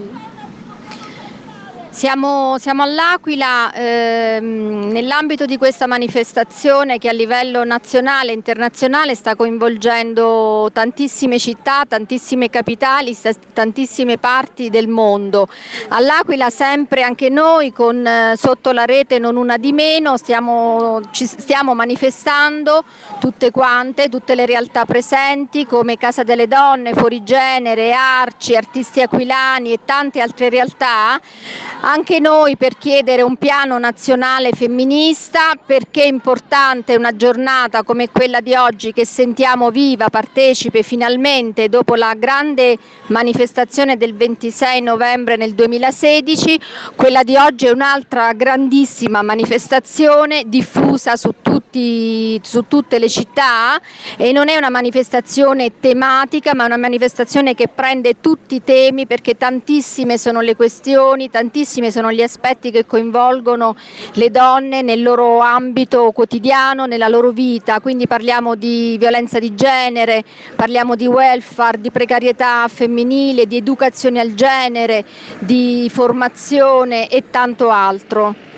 Siamo all'Aquila nell'ambito di questa manifestazione che a livello nazionale e internazionale sta coinvolgendo tantissime città, tantissime capitali, tantissime parti del mondo. All'Aquila sempre anche noi sotto la rete Non Una di Meno ci stiamo manifestando tutte quante, tutte le realtà presenti come Casa delle Donne, Fuorigenere, Arci, Artisti Aquilani e tante altre realtà. Anche noi per chiedere un piano nazionale femminista, perché è importante una giornata come quella di oggi che sentiamo viva, partecipe finalmente dopo la grande manifestazione del 26 novembre nel 2016, quella di oggi è un'altra grandissima manifestazione diffusa su tutte le città e non è una manifestazione tematica ma una manifestazione che prende tutti i temi perché tantissime sono le questioni, tantissimi sono gli aspetti che coinvolgono le donne nel loro ambito quotidiano, nella loro vita, quindi parliamo di violenza di genere, parliamo di welfare, di precarietà femminile, di educazione al genere, di formazione e tanto altro.